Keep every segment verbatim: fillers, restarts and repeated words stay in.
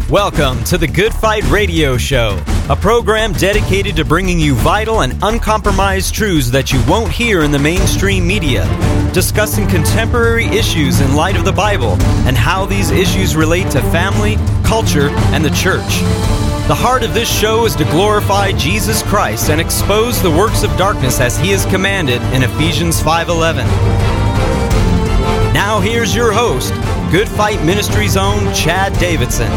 Welcome to the Good Fight Radio Show, a program dedicated to bringing you vital and uncompromised truths that you won't hear in the mainstream media, discussing contemporary issues in light of the Bible and how these issues relate to family, culture, and the church. The heart of this show is to glorify Jesus Christ and expose the works of darkness as He is commanded in Ephesians five eleven. Now here's your host, Good Fight Ministries' own Chad Davidson.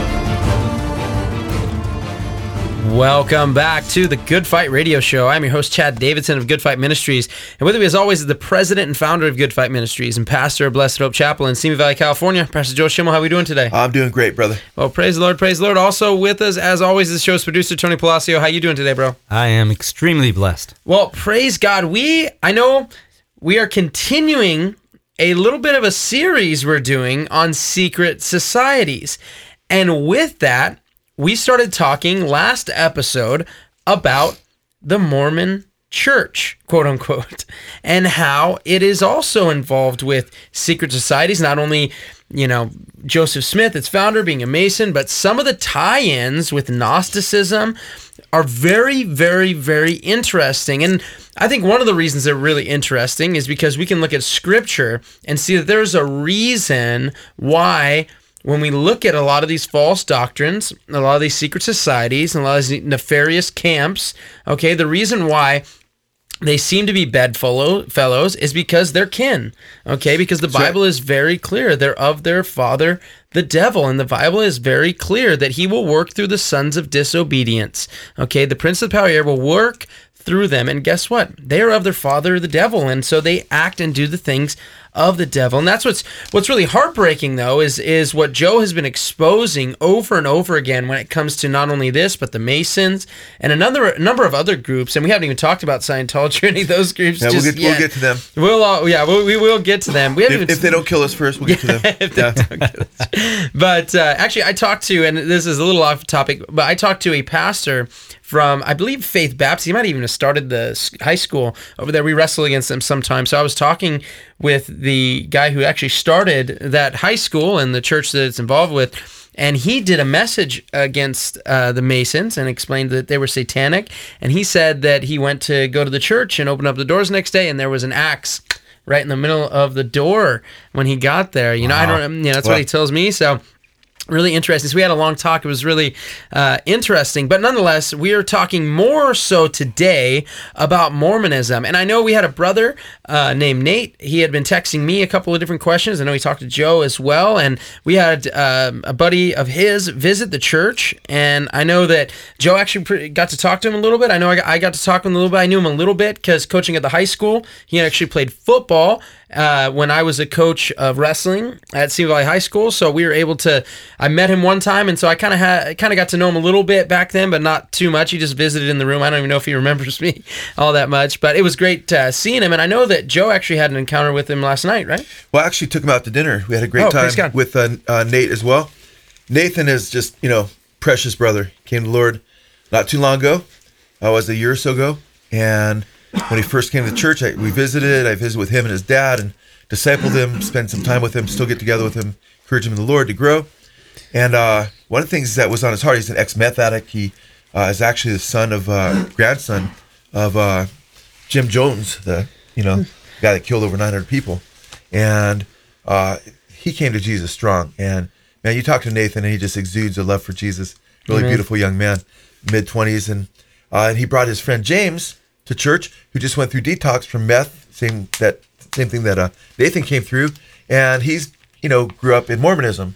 Welcome back to the Good Fight Radio Show. I'm your host, Chad Davidson of Good Fight Ministries. And with me, as always, is the president and founder of Good Fight Ministries and pastor of Blessed Hope Chapel in Simi Valley, California, Pastor Joe Schimmel. How are we doing today? I'm doing great, brother. Well, praise the Lord, praise the Lord. Also with us, as always, is the show's producer, Tony Palacio. How you doing today, bro? I am extremely blessed. Well, praise God. We, I know we are continuing a little bit of a series we're doing on secret societies. And with that, we started talking last episode about the Mormon Church, quote unquote, and how it is also involved with secret societies. Not only, you know, Joseph Smith, its founder, being a Mason, but some of the tie-ins with Gnosticism are very, very, very interesting. And I think one of the reasons they're really interesting is because we can look at Scripture and see that there's a reason why, when we look at a lot of these false doctrines, a lot of these secret societies, and a lot of these nefarious camps, okay, the reason why they seem to be bedfellows is because they're kin, okay, because the Bible is very clear. They're of their father, the devil, and the Bible is very clear that he will work through the sons of disobedience, okay? The prince of the power of the air will work through them, and guess what? They are of their father, the devil, and so they act and do the things of the devil. And that's what's what's really heartbreaking, though, is is what Joe has been exposing over and over again when it comes to not only this, but the Masons and another a number of other groups. And we haven't even talked about Scientology or any of those groups. Yeah, just we'll, get, yet. we'll get to them. We'll uh, yeah, we'll, we will get to them. We haven't if, even, if they don't kill us first, we'll get to them. if they yeah. don't kill us. But uh, actually, I talked to, and this is a little off topic, but I talked to a pastor from, I believe, Faith Baptist. He might even have started the high school over there. We wrestle against them sometimes. So I was talking with the guy who actually started that high school and the church that it's involved with, and he did a message against uh, the Masons and explained that they were satanic. And he said that he went to go to the church and open up the doors the next day, and there was an axe right in the middle of the door when he got there. You know, wow. I don't. You know, that's well, what he tells me. So. Really interesting. So we had a long talk. It was really uh, interesting. But nonetheless, we are talking more so today about Mormonism. And I know we had a brother uh, named Nate. He had been texting me a couple of different questions. I know he talked to Joe as well. And we had um, a buddy of his visit the church. And I know that Joe actually got to talk to him a little bit. I know I got, I got to talk to him a little bit. I knew him a little bit because coaching at the high school, he actually played football Uh, when I was a coach of wrestling at Simi Valley High School. So we were able to, I met him one time, and so I kind of had, kind of got to know him a little bit back then, but not too much. He just visited in the room. I don't even know if he remembers me all that much, but it was great uh, seeing him. And I know that Joe actually had an encounter with him last night, right? Well, I actually took him out to dinner. We had a great oh, time with uh, uh, Nate as well. Nathan is just, you know, precious brother. Came to the Lord not too long ago. I was a year or so ago. And when he first came to the church, I, we visited. I visited with him and his dad and discipled him, spent some time with him, still get together with him, encourage him in the Lord to grow. And uh, one of the things that was on his heart, he's an ex-meth addict. He uh, is actually the son of, uh, grandson of uh, Jim Jones, the you know guy that killed over nine hundred people. And uh, he came to Jesus strong. And man, you talk to Nathan, and he just exudes a love for Jesus. Really Amen. Beautiful young man, mid-twenties. And, uh, and he brought his friend James to church, who just went through detox from meth, same that same thing that uh, Nathan came through, and he's you know grew up in Mormonism,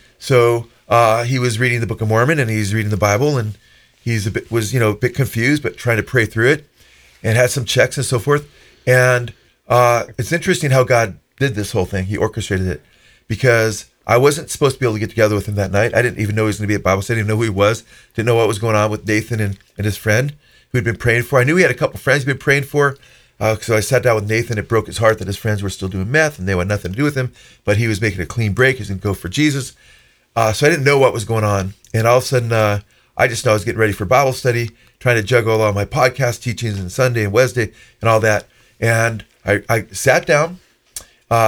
so uh, he was reading the Book of Mormon and he's reading the Bible, and he's a bit was you know a bit confused, but trying to pray through it, and had some checks and so forth. And uh, it's interesting how God did this whole thing; He orchestrated it, because I wasn't supposed to be able to get together with him that night. I didn't even know he was going to be at Bible study. I didn't even know who he was. Didn't know what was going on with Nathan and, and his friend who had been praying for. I knew he had a couple friends he'd been praying for. Uh, so I sat down with Nathan. It broke his heart that his friends were still doing meth and they had nothing to do with him, but he was making a clean break. He was going to go for Jesus. Uh, so I didn't know what was going on. And all of a sudden, uh, I just know I was getting ready for Bible study, trying to juggle all my podcast teachings and Sunday and Wednesday and all that. And I, I sat down uh,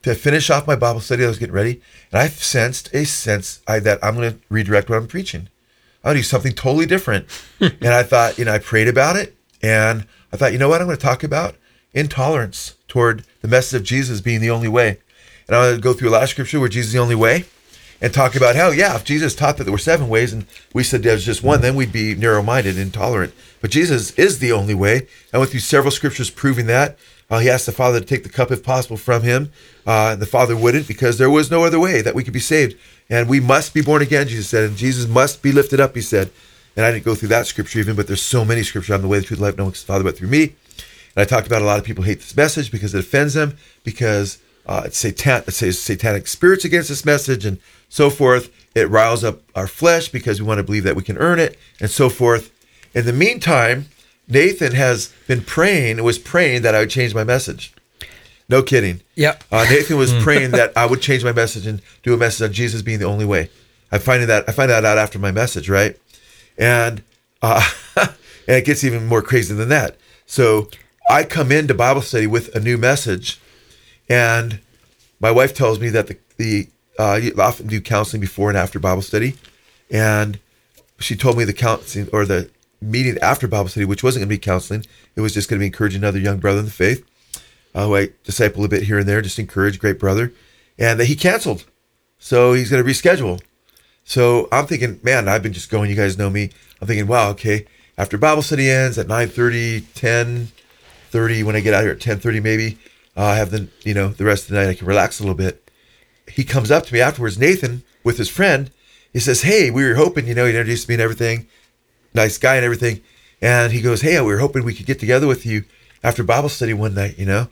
to finish off my Bible study. I was getting ready, and I sensed a sense I, that I'm going to redirect what I'm preaching. I'll do something totally different. And I thought, you know, I prayed about it, and I thought, you know what, I'm going to talk about intolerance toward the message of Jesus being the only way. And I'm going to go through a lot of scripture where Jesus is the only way, and talk about how, yeah, if Jesus taught that there were seven ways and we said there's just one, then we'd be narrow-minded, intolerant. But Jesus is the only way. I went through several scriptures proving that. Uh, he asked the Father to take the cup if possible from him. Uh, the Father wouldn't, because there was no other way that we could be saved. And we must be born again, Jesus said. And Jesus must be lifted up, he said. And I didn't go through that scripture even, but there's so many scriptures on the way, the truth, the life, no one comes to the Father but through me. And I talked about a lot of people hate this message because it offends them, because uh, it's satan- it says satanic spirits against this message and so forth. It riles up our flesh because we want to believe that we can earn it and so forth. In the meantime, Nathan has been praying, was praying that I would change my message. No kidding. Yep. Uh, Nathan was praying that I would change my message and do a message on Jesus being the only way. I find that I find that out after my message, right? And uh, and it gets even more crazy than that. So I come into Bible study with a new message, and my wife tells me that the the uh, you often do counseling before and after Bible study, and she told me the counseling or the meeting after Bible study, which wasn't going to be counseling, it was just going to be encouraging another young brother in the faith, uh, who I disciple a bit here and there, just encourage, great brother, and that he canceled, so he's going to reschedule. So I'm thinking, man, I've been just going, you guys know me, I'm thinking, wow, okay, after Bible study ends at nine thirty, ten thirty, when I get out here at ten thirty maybe, uh, I have the, you know, the rest of the night I can relax a little bit. He comes up to me afterwards, Nathan, with his friend, he says, hey, we were hoping, you know, he introduced me and everything, nice guy and everything, and he goes, hey, we were hoping we could get together with you after Bible study one night, you know.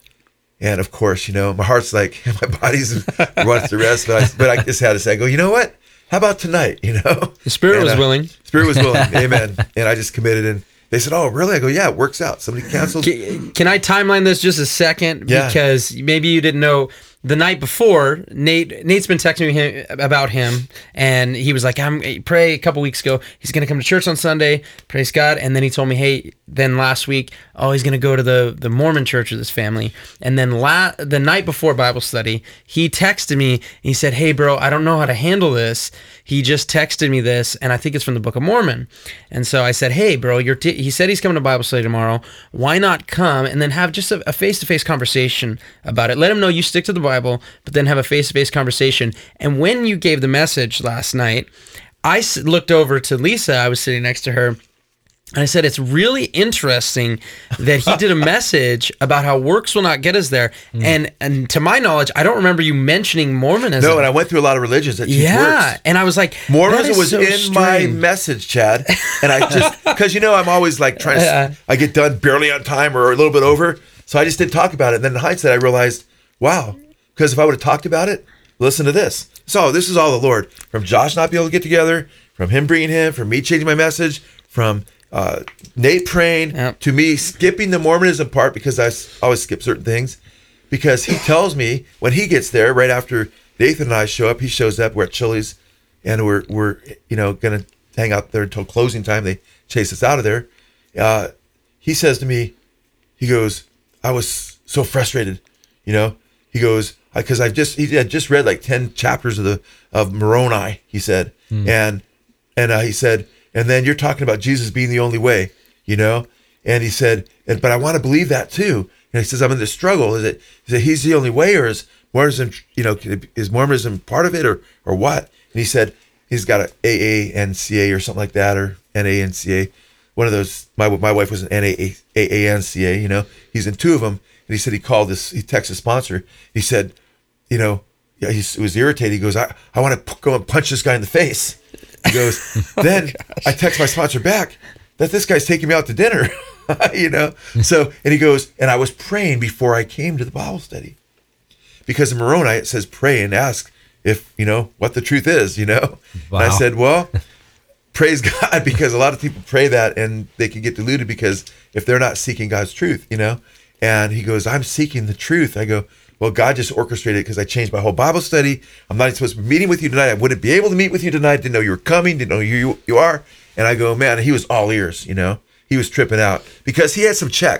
And of course, you know, my heart's like, my body's wants to rest, but I, but I just had to say, I go, you know what? How about tonight? You know, the spirit and, was uh, willing. Spirit was willing. Amen. And I just committed, and they said, oh, really? I go, yeah, it works out. Somebody canceled. Can, can I timeline this just a second? Yeah. Because maybe you didn't know. The night before, Nate Nate's been texting me him, about him, and he was like, "I'm pray." A couple weeks ago, he's going to come to church on Sunday. Praise God! And then he told me, "Hey." Then last week, oh, he's going to go to the the Mormon church with his family. And then la- the night before Bible study, he texted me. And he said, "Hey, bro, I don't know how to handle this." He just texted me this, and I think it's from the Book of Mormon. And so I said, "Hey, bro, you're." T-. He said he's coming to Bible study tomorrow. Why not come and then have just a, a face-to-face conversation about it? Let him know you stick to the Bible, but then have a face-to-face conversation. And when you gave the message last night, I s- looked over to Lisa. I was sitting next to her. And I said, it's really interesting that he did a message about how works will not get us there. Mm. And and to my knowledge, I don't remember you mentioning Mormonism. No, and I went through a lot of religions that teach yeah, works. And I was like, Mormonism was so in strange. my message, Chad. And I just, because you know, I'm always like trying to, I get done barely on time or a little bit over. So I just didn't talk about it. And then in hindsight, I realized, wow, because if I would have talked about it, listen to this. So this is all the Lord. From Josh not being able to get together, from him bringing him, from me changing my message, from uh, Nate praying, yep. to me skipping the Mormonism part because I always skip certain things. Because he tells me when he gets there, right after Nathan and I show up, he shows up, we're at Chili's, and we're, we're you know, going to hang out there until closing time. They chase us out of there. Uh, he says to me, he goes, I was so frustrated, you know. He goes, because I've just he had just read like ten chapters of the of Moroni. He said, mm. and and uh, he said, and then you're talking about Jesus being the only way, you know. And he said, and but I want to believe that too. And he says, I'm in this struggle. Is it is it he's the only way, or is Mormonism, you know, is Mormonism part of it, or or what? And he said he's got a A A N C A or something like that, or N A N C A. One of those. My my wife was an N A A N C A. You know, he's in two of them. And he said he called this, he texted his sponsor. He said, you know, yeah, he was irritated. He goes, I, I want to p- go and punch this guy in the face. He goes, oh then I text my sponsor back that this guy's taking me out to dinner, you know? So, and he goes, and I was praying before I came to the Bible study. Because in Moroni, it says pray and ask if, you know, what the truth is, you know? Wow. And I said, well, praise God, because a lot of people pray that and they can get deluded because if they're not seeking God's truth, you know? And he goes, I'm seeking the truth. I go, well, God just orchestrated it because I changed my whole Bible study. I'm not supposed to be meeting with you tonight. I wouldn't be able to meet with you tonight. Didn't know you were coming. Didn't know who you, you are. And I go, man, he was all ears, you know. He was tripping out because he had some checks.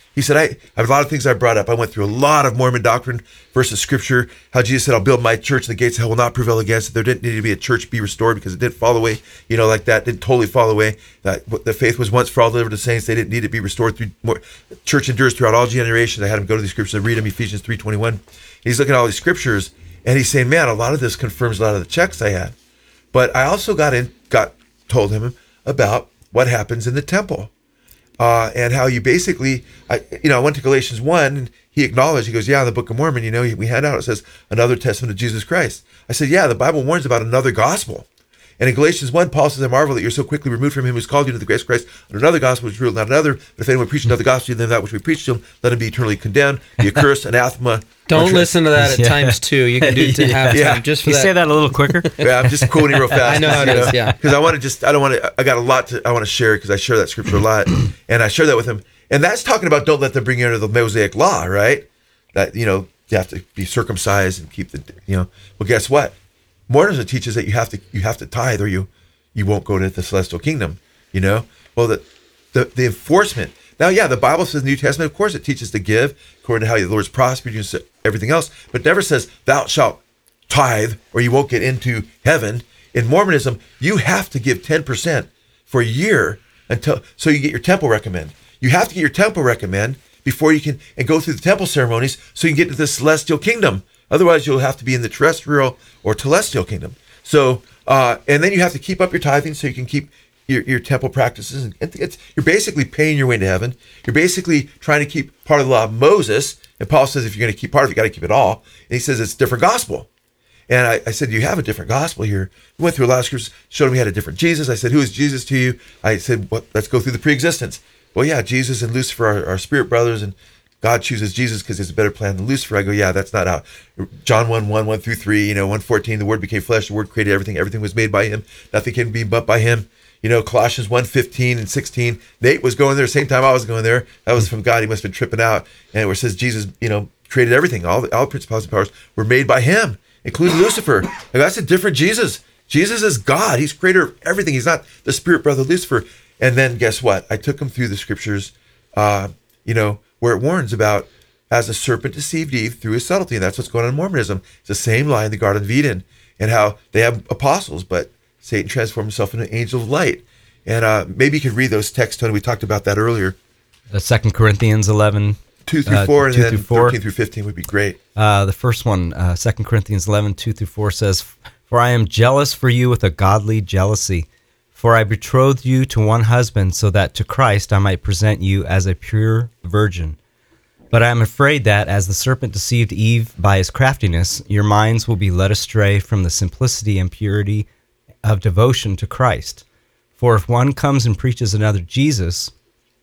He said, I, I have a lot of things I brought up. I went through a lot of Mormon doctrine versus scripture, how Jesus said, I'll build my church and the gates of hell will not prevail against it. There didn't need to be a church be restored because it didn't fall away, you know, like that, didn't totally fall away. That the faith was once for all delivered to saints. They didn't need to be restored through more. Church endures throughout all generations. I had him go to these scriptures and read them, Ephesians three twenty-one. He's looking at all these scriptures and he's saying, man, a lot of this confirms a lot of the checks I had. But I also got in, got told him about what happens in the temple. Uh, and how you basically, I, you know, I went to Galatians one, and he acknowledged, he goes, yeah, in the Book of Mormon, you know, we had out, it says, another testament of Jesus Christ. I said, yeah, the Bible warns about another gospel. And in Galatians one, Paul says, I marvel that you're so quickly removed from him who's called you to the grace of Christ, and another gospel which is ruled, not another. But if anyone preaches another gospel than that which we preach to him, let him be eternally condemned, be accursed, anathema. Don't listen to that at Yeah. times two. You can do it to Yeah. half Yeah. time just for Can you that. say that a little quicker? Yeah, I'm just quoting real fast. I know how it is, yeah. Because I want to just, I don't want to, I got a lot to, I want to share because I share that scripture a lot. And I share that with him. And that's talking about don't let them bring you under the Mosaic law, right? That, you know, you have to be circumcised and keep the, you know, well, guess what? Mormonism teaches that you have to, you have to tithe or you, you won't go to the celestial kingdom, you know? Well, the, the, the enforcement. Now, yeah, the Bible says in the New Testament, of course, it teaches to give according to how the Lord's prospered you and everything else, but it never says thou shalt tithe or you won't get into heaven. In Mormonism, you have to give ten percent for a year until, so you get your temple recommend. You have to get your temple recommend before you can, and go through the temple ceremonies so you can get to the celestial kingdom. Otherwise, you'll have to be in the terrestrial or telestial kingdom. So, uh, and then you have to keep up your tithing so you can keep your, your temple practices. And it's, you're basically paying your way into heaven. You're basically trying to keep part of the law of Moses. And Paul says, if you're going to keep part of it, you got to keep it all. And he says, it's a different gospel. And I, I said, you have a different gospel here. We went through a lot of scriptures, showed him we had a different Jesus. I said, who is Jesus to you? I said, well, let's go through the pre-existence. Well, yeah, Jesus and Lucifer are, are spirit brothers, and God chooses Jesus because there's a better plan than Lucifer. I go, yeah, that's not how. John one, one, one through three, you know, one fourteen, the Word became flesh, the Word created everything, everything was made by him, nothing can be but by him. You know, Colossians one, fifteen and sixteen, Nate was going there the same time I was going there. That was from God, he must have been tripping out. And where it says Jesus, you know, created everything, all the all principalities and powers were made by him, including Lucifer. Like, that's a different Jesus. Jesus is God, he's creator of everything. He's not the spirit brother Lucifer. And then guess what? I took him through the scriptures, uh, you know, where it warns about as the serpent deceived Eve through his subtlety. And that's what's going on in Mormonism. It's the same lie in the Garden of Eden and how they have apostles, but Satan transformed himself into an angel of light. And uh, maybe you could read those texts, Tony. We talked about that earlier. The Second Corinthians eleven. Two through uh, four, and two then through four. thirteen through fifteen would be great. Uh, the first one, uh, Second Corinthians eleven, two through four says, For I am jealous for you with a godly jealousy. For I betrothed you to one husband, so that to Christ I might present you as a pure virgin. But I am afraid that, as the serpent deceived Eve by his craftiness, your minds will be led astray from the simplicity and purity of devotion to Christ. For if one comes and preaches another Jesus,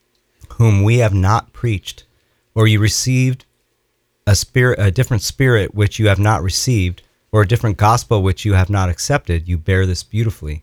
whom we have not preached, or you received a spirit, a different spirit which you have not received, or a different gospel which you have not accepted, you bear this beautifully.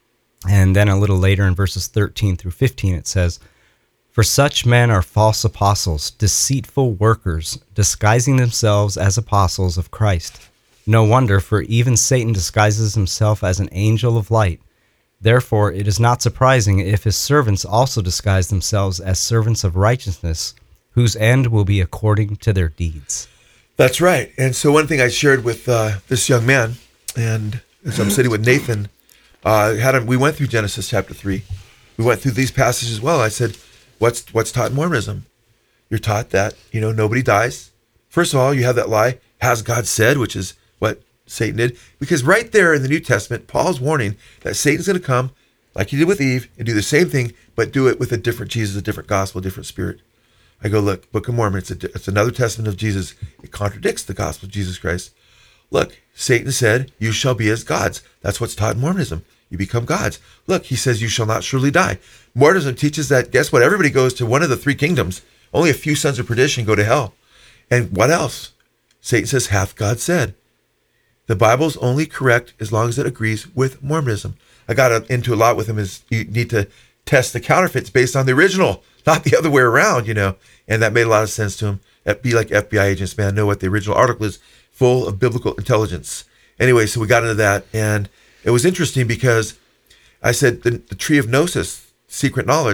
And then a little later in verses thirteen through fifteen, it says, For such men are false apostles, deceitful workers, disguising themselves as apostles of Christ. No wonder, for even Satan disguises himself as an angel of light. Therefore, it is not surprising if his servants also disguise themselves as servants of righteousness, whose end will be according to their deeds. That's right. And so one thing I shared with uh, this young man, and as I'm sitting with Nathan, uh, had him, we went through Genesis chapter three. We went through these passages as well. I said, what's what's taught in Mormonism? You're taught that, you know, nobody dies. First of all, you have that lie, has God said, which is what Satan did. Because right there in the New Testament, Paul's warning that Satan's going to come, like he did with Eve, and do the same thing, but do it with a different Jesus, a different gospel, a different spirit. I go, look, Book of Mormon, it's, a, it's another testament of Jesus. It contradicts the gospel of Jesus Christ. Look, Satan said, you shall be as gods. That's what's taught in Mormonism. You become gods. Look, he says, you shall not surely die. Mormonism teaches that, guess what? Everybody goes to one of the three kingdoms. Only a few sons of perdition go to hell. And what else? Satan says, hath God said. The Bible's only correct as long as it agrees with Mormonism. I got into a lot with him is you need to test the counterfeits based on the original, not the other way around, you know. And that made a lot of sense to him. Be like F B I agents, man, know what the original article is, full of biblical intelligence. Anyway, so we got into that, and it was interesting because I said the, the tree of gnosis, secret knowledge,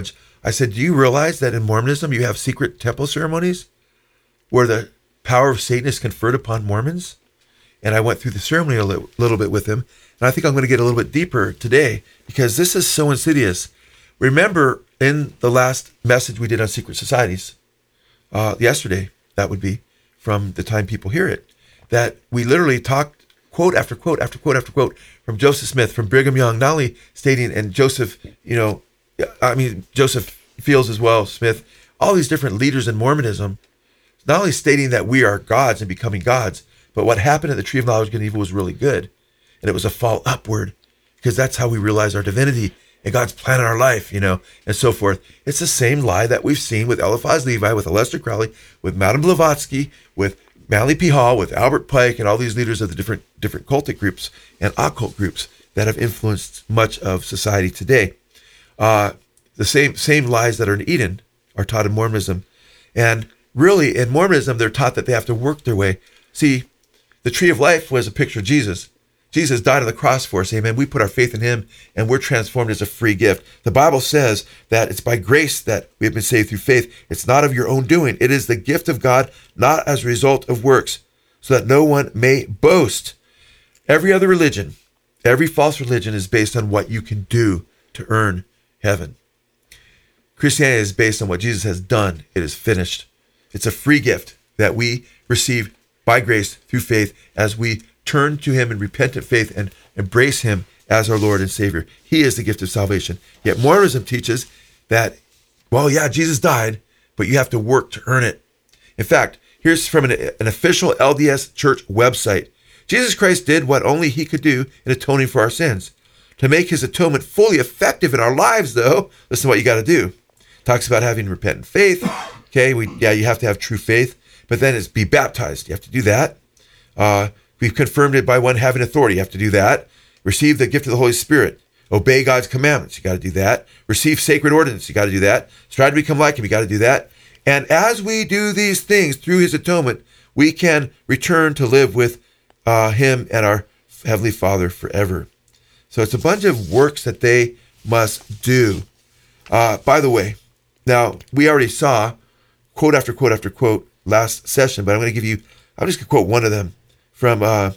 I said, do you realize that in Mormonism you have secret temple ceremonies where the power of Satan is conferred upon Mormons? And I went through the ceremony a li- little bit with him. And I think I'm going to get a little bit deeper today because this is so insidious. Remember in the last message we did on secret societies, uh, yesterday, that would be from the time people hear it, that we literally talked quote after quote after quote after quote from Joseph Smith, from Brigham Young, not only stating, and Joseph, you know, I mean, Joseph Fields as well, Smith, all these different leaders in Mormonism, not only stating that we are gods and becoming gods, but what happened at the tree of knowledge of good and evil was really good. And it was a fall upward because that's how we realize our divinity and God's plan in our life, you know, and so forth. It's the same lie that we've seen with Eliphaz Levi, with Aleister Crowley, with Madame Blavatsky, with Manly P. Hall, with Albert Pike, and all these leaders of the different different cultic groups and occult groups that have influenced much of society today. Uh, the same same lies that are in Eden are taught in Mormonism. And really, in Mormonism, they're taught that they have to work their way. See, the tree of life was a picture of Jesus. Jesus died on the cross for us, amen. We put our faith in him, and we're transformed as a free gift. The Bible says that it's by grace that we have been saved through faith. It's not of your own doing. It is the gift of God, not as a result of works, so that no one may boast. Every other religion, every false religion is based on what you can do to earn heaven. Christianity is based on what Jesus has done. It is finished. It's a free gift that we receive by grace through faith as we turn to him in repentant faith and embrace him as our Lord and Savior. He is the gift of salvation. Yet Mormonism teaches that, well, yeah, Jesus died, but you have to work to earn it. In fact, here's from an, an official L D S church website. Jesus Christ did what only he could do in atoning for our sins. To make his atonement fully effective in our lives, though, listen to what you got to do. Talks about having repentant faith. Okay, we yeah, you have to have true faith, but then it's be baptized. You have to do that. Uh, we've confirmed it by one having authority. You have to do that. Receive the gift of the Holy Spirit. Obey God's commandments. You got to do that. Receive sacred ordinance. You got to do that. Strive to become like him. You got to do that. And as we do these things through his atonement, we can return to live with uh, him and our Heavenly Father forever. So it's a bunch of works that they must do. Uh, by the way, now we already saw quote after quote after quote last session, but I'm going to give you, I'm just going to quote one of them from uh,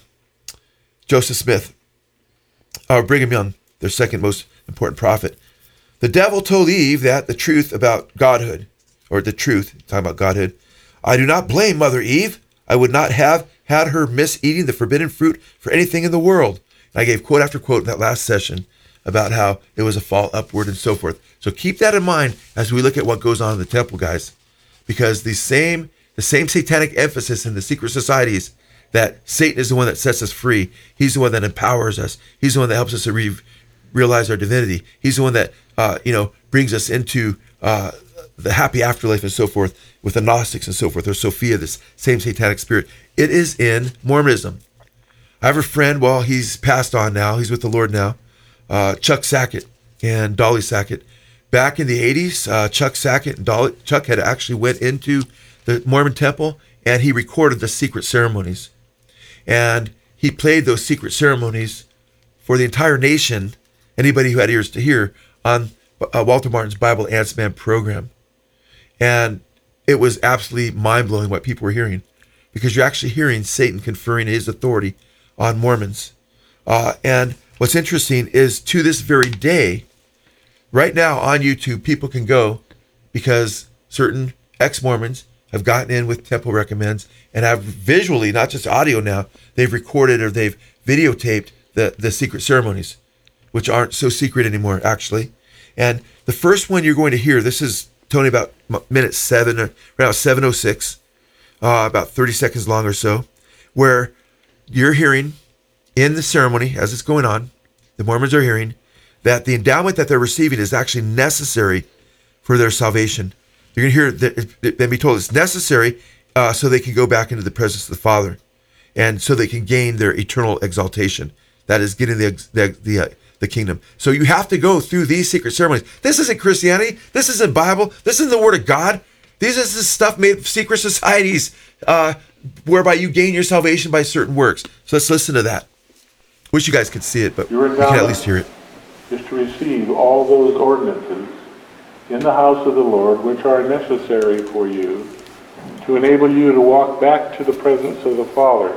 Joseph Smith, or Brigham Young, their second most important prophet. The devil told Eve that the truth about Godhood, or the truth, talking about Godhood, I do not blame Mother Eve. I would not have had her miss eating the forbidden fruit for anything in the world. And I gave quote after quote in that last session about how it was a fall upward and so forth. So keep that in mind as we look at what goes on in the temple, guys, because the same the same satanic emphasis in the secret societies that Satan is the one that sets us free. He's the one that empowers us. He's the one that helps us to re- realize our divinity. He's the one that uh, you know brings us into uh, the happy afterlife and so forth with the Gnostics and so forth, or Sophia, this same satanic spirit. It is in Mormonism. I have a friend, well, he's passed on now. He's with the Lord now. Uh, Chuck Sackett and Dolly Sackett. Back in the eighties, uh, Chuck Sackett and Dolly, Chuck had actually went into the Mormon temple and he recorded the secret ceremonies. And he played those secret ceremonies for the entire nation, anybody who had ears to hear, on uh, Walter Martin's Bible Ants Man program. And it was absolutely mind-blowing what people were hearing, because you're actually hearing Satan conferring his authority on Mormons. Uh, and what's interesting is to this very day, right now on YouTube, people can go because certain ex-Mormons have gotten in with Temple Recommends and have visually, not just audio now, they've recorded or they've videotaped the, the secret ceremonies, which aren't so secret anymore, actually. And the first one you're going to hear, this is, Tony, about minute seven, or right now seven oh six, uh, about thirty seconds long or so, where you're hearing in the ceremony, as it's going on, the Mormons are hearing that the endowment that they're receiving is actually necessary for their salvation. You're going to hear that they'll be told it's necessary uh, so they can go back into the presence of the Father, and so they can gain their eternal exaltation. That is getting the the the, uh, the kingdom. So you have to go through these secret ceremonies. This isn't Christianity. This isn't Bible. This isn't the Word of God. These is this stuff made of secret societies uh, whereby you gain your salvation by certain works. So let's listen to that. Wish you guys could see it, but you can at least hear it. Is to receive all those ordinances in the house of the Lord, which are necessary for you, to enable you to walk back to the presence of the Father,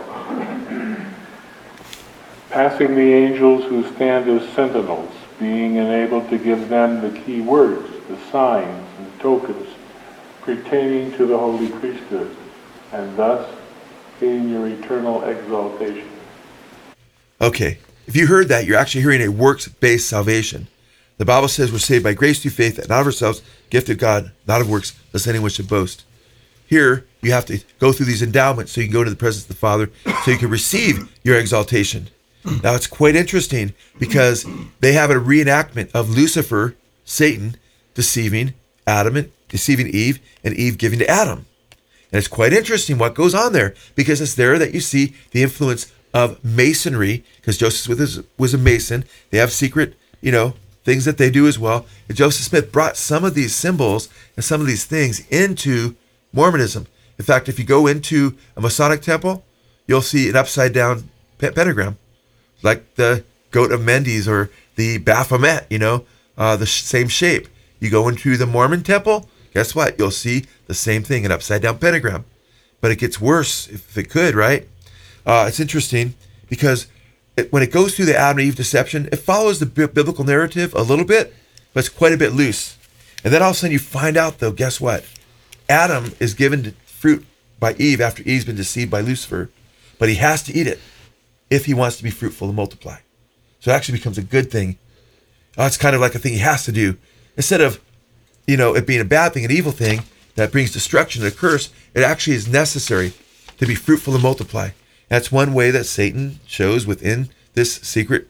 passing the angels who stand as sentinels, being enabled to give them the key words, the signs and tokens pertaining to the holy priesthood, and thus gain your eternal exaltation. Okay, if you heard that, you're actually hearing a works-based salvation. The Bible says we're saved by grace through faith, not of ourselves, gift of God, not of works, lest anyone should boast. Here, you have to go through these endowments so you can go to the presence of the Father, so you can receive your exaltation. Now, it's quite interesting because they have a reenactment of Lucifer, Satan, deceiving Adam and deceiving Eve, and Eve giving to Adam. And it's quite interesting what goes on there, because it's there that you see the influence of masonry, because Joseph Smith was a mason. They have secret, you know, things that they do as well. And Joseph Smith brought some of these symbols and some of these things into Mormonism. In fact, if you go into a Masonic temple, you'll see an upside down pentagram, like the Goat of Mendes or the Baphomet, you know, uh, the sh- same shape. You go into the Mormon temple, guess what? You'll see the same thing, an upside down pentagram. But it gets worse if it could, right? Uh, it's interesting because it, when it goes through the Adam and Eve deception, it follows the b- biblical narrative a little bit, but it's quite a bit loose. And then all of a sudden you find out, though, guess what? Adam is given fruit by Eve after Eve's been deceived by Lucifer, but he has to eat it if he wants to be fruitful and multiply. So it actually becomes a good thing. Oh, it's kind of like a thing he has to do. Instead of, you know, it being a bad thing, an evil thing that brings destruction and a curse, it actually is necessary to be fruitful and multiply. That's one way that Satan shows within this secret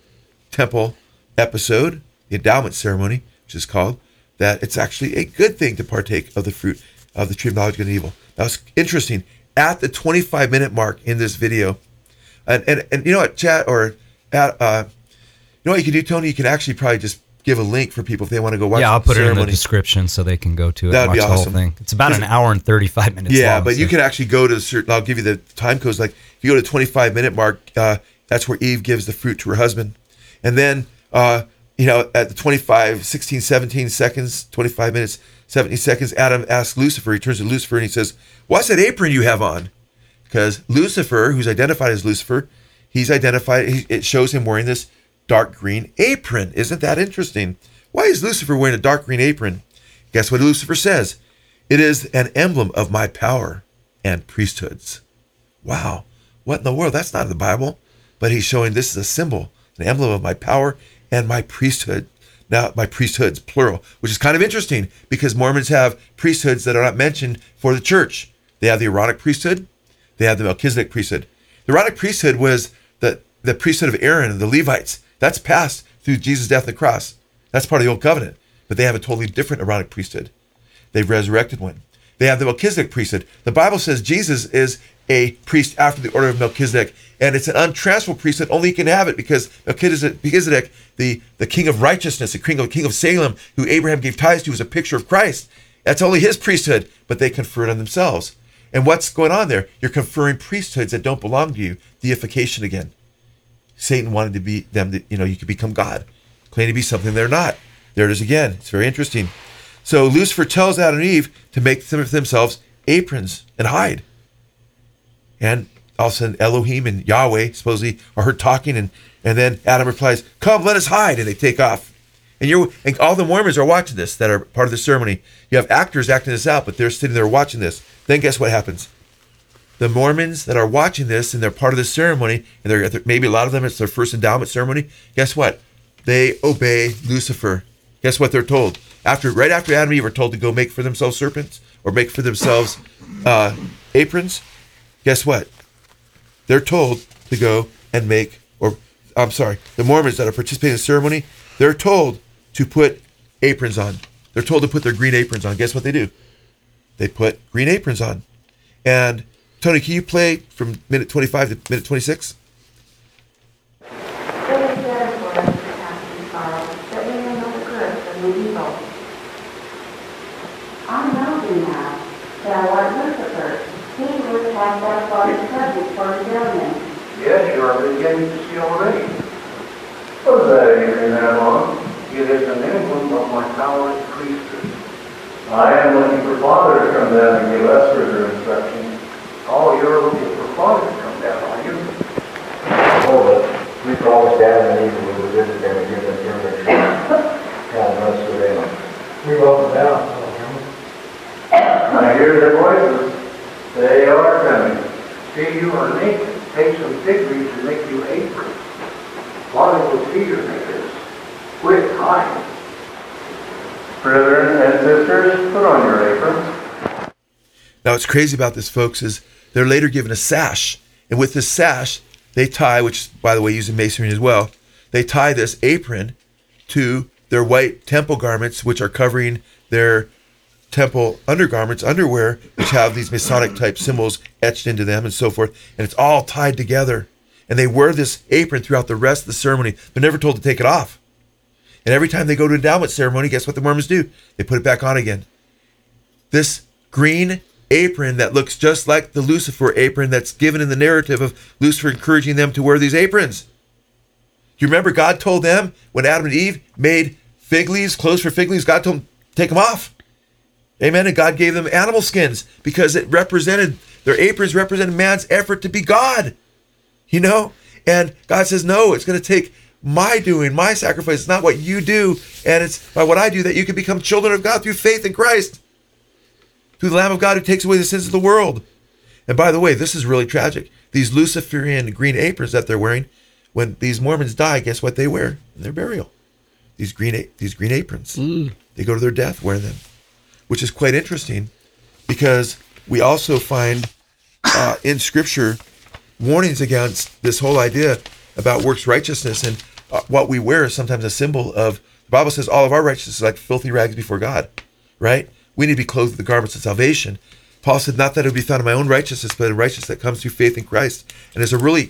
temple episode, the endowment ceremony, which is called, that it's actually a good thing to partake of the fruit of the tree of knowledge of good and evil. Now, it's interesting. At the twenty-five minute mark in this video, and and, and you know what, chat, or at, uh, you know what you can do, Tony? You can actually probably just give a link for people if they want to go watch. Yeah, I'll put the it in the description so they can go to it. That'd and watch be the awesome. whole thing. It's about an hour and thirty-five minutes. Yeah, long, but so. you can actually go to certain. I'll give you the time codes. Like if you go to the twenty-five minute mark, uh, that's where Eve gives the fruit to her husband, and then uh, you know at the twenty-five, sixteen, seventeen seconds, twenty-five minutes, seventy seconds, Adam asks Lucifer. He turns to Lucifer and he says, "What's that apron you have on?" Because Lucifer, who's identified as Lucifer, he's identified. He, it shows him wearing this dark green apron. Isn't that interesting? Why is Lucifer wearing a dark green apron? Guess what Lucifer says? It is an emblem of my power and priesthoods. Wow. What in the world? That's not in the Bible. But he's showing this is a symbol, an emblem of my power and my priesthood. Now, my priesthoods, plural, which is kind of interesting because Mormons have priesthoods that are not mentioned for the church. They have the Aaronic priesthood. They have the Melchizedek priesthood. The Aaronic priesthood was the, the priesthood of Aaron and the Levites. That's passed through Jesus' death on the cross. That's part of the Old Covenant. But they have a totally different Aaronic priesthood. They've resurrected one. They have the Melchizedek priesthood. The Bible says Jesus is a priest after the order of Melchizedek, and it's an untransferable priesthood. Only he can have it because Melchizedek, the, the king of righteousness, the king of, king of Salem, who Abraham gave tithes to, is a picture of Christ. That's only his priesthood, but they confer it on themselves. And what's going on there? You're conferring priesthoods that don't belong to you. Deification again. Satan wanted to be them, to, you know, you could become God. Claim to be something they're not. There it is again. It's very interesting. So Lucifer tells Adam and Eve to make for themselves aprons and hide. And all of a sudden Elohim and Yahweh supposedly are heard talking, and, and then Adam replies, "Come, let us hide," and they take off. And you're and all the Mormons are watching this that are part of the ceremony. You have actors acting this out, but they're sitting there watching this. Then guess what happens? The Mormons that are watching this and they're part of the ceremony, and they're maybe a lot of them it's their first endowment ceremony. Guess what? They obey Lucifer. Guess what they're told? After right after Adam and Eve are told to go make for themselves serpents or make for themselves uh, aprons. Guess what? They're told to go and make, or I'm sorry, the Mormons that are participating in the ceremony, they're told to put aprons on. They're told to put their green aprons on. Guess what they do? They put green aprons on. And Tony, can you play from minute twenty-five to minute twenty-six? I know thee now, thou art Lucifer, he which hath thy father's subject for rebellion. Yes, you are beginning to see already. What is that apron you have on? It is an emblem of my power as priesthood. I am looking for Father to come down and give us further instruction. Oh, you're looking for Father to come down, are you? Oh, but we could always gather and even we would visit them and give them further instruction. Kind of us with them. We wrote them down. I hear their voices. They are coming. See, you are naked. Take some fig leaves and make you aprons. Father will see your nakedness. Quick, hide. Brethren and sisters, put on your aprons. Now, what's crazy about this, folks, is they're later given a sash. And with this sash, they tie, which, by the way, using masonry as well, they tie this apron to their white temple garments, which are covering their temple undergarments, underwear, which have these Masonic type symbols etched into them and so forth. And it's all tied together. And they wear this apron throughout the rest of the ceremony. They're never told to take it off. And every time they go to endowment ceremony, guess what the Mormons do? They put it back on again. This green apron that looks just like the Lucifer apron that's given in the narrative of Lucifer encouraging them to wear these aprons. Do you remember God told them when Adam and Eve made fig leaves, clothes for fig leaves, God told them, take them off. Amen. And God gave them animal skins because it represented, their aprons represented man's effort to be God. You know? And God says, no, it's going to take my doing, my sacrifice. It's not what you do. And it's by what I do that you can become children of God through faith in Christ. Through the Lamb of God who takes away the sins of the world. And by the way, this is really tragic. These Luciferian green aprons that they're wearing, when these Mormons die, guess what they wear in their burial? These green these green aprons. Mm. They go to their death wearing them. Which is quite interesting because we also find uh, in Scripture warnings against this whole idea about works righteousness, and uh, what we wear is sometimes a symbol of, the Bible says all of our righteousness is like filthy rags before God, right? We need to be clothed with the garments of salvation. Paul said, not that it would be found in my own righteousness, but in righteousness that comes through faith in Christ. And there's a really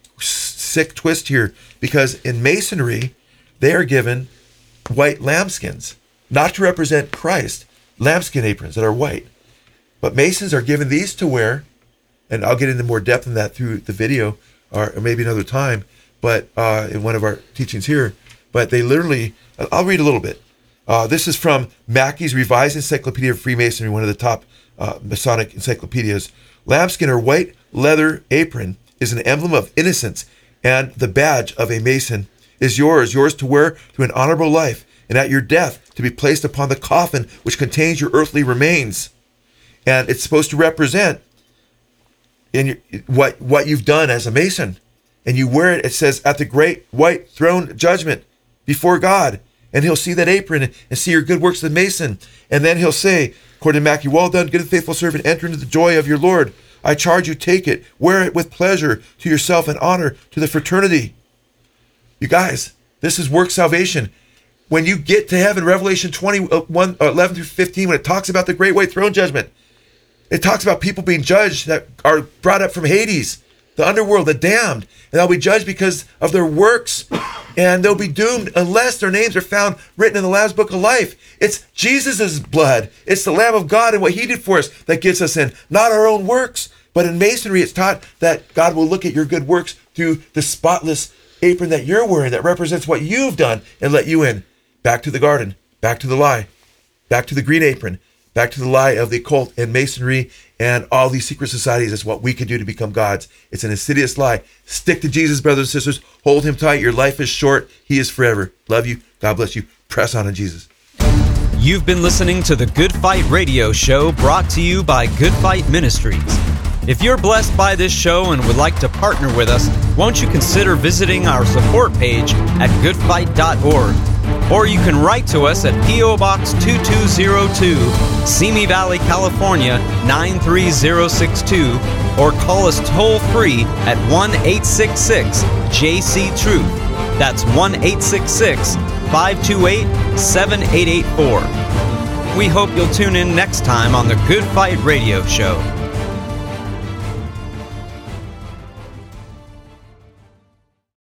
sick twist here because in Masonry, they are given white lambskins, not to represent Christ, lambskin aprons that are white. But Masons are given these to wear, and I'll get into more depth in that through the video or, or maybe another time, but uh, in one of our teachings here. But they literally, I'll read a little bit. Uh, this is from Mackey's Revised Encyclopedia of Freemasonry, one of the top uh, Masonic encyclopedias. Lambskin or white leather apron is an emblem of innocence, and the badge of a Mason is yours, yours to wear through an honorable life, and at your death to be placed upon the coffin which contains your earthly remains. And it's supposed to represent in your, what, what you've done as a Mason. And you wear it, it says, at the great white throne judgment before God. And he'll see that apron and see your good works as a Mason. And then he'll say, according to Mackey, well done, good and faithful servant, enter into the joy of your Lord. I charge you, take it, wear it with pleasure to yourself and honor to the fraternity. You guys, this is work salvation. When you get to heaven, Revelation twenty-one, eleven through fifteen, when it talks about the great white throne judgment, it talks about people being judged that are brought up from Hades, the underworld, the damned, and they'll be judged because of their works, and they'll be doomed unless their names are found written in the Lamb's Book of Life. It's Jesus' blood. It's the Lamb of God and what he did for us that gets us in, not our own works. But in Masonry, it's taught that God will look at your good works through the spotless apron that you're wearing that represents what you've done and let you in. Back to the garden, back to the lie, back to the green apron, back to the lie of the occult and Masonry and all these secret societies is what we could do to become gods. It's an insidious lie. Stick to Jesus, brothers and sisters. Hold him tight. Your life is short. He is forever. Love you. God bless you. Press on in Jesus. You've been listening to the Good Fight Radio Show, brought to you by Good Fight Ministries. If you're blessed by this show and would like to partner with us, won't you consider visiting our support page at good fight dot org? Or you can write to us at P O Box two two zero two, Simi Valley, California nine three zero six two, or call us toll free at one eight six six J C Truth. That's one eight six six five two eight seven eight eight four. We hope you'll tune in next time on the Good Fight Radio Show.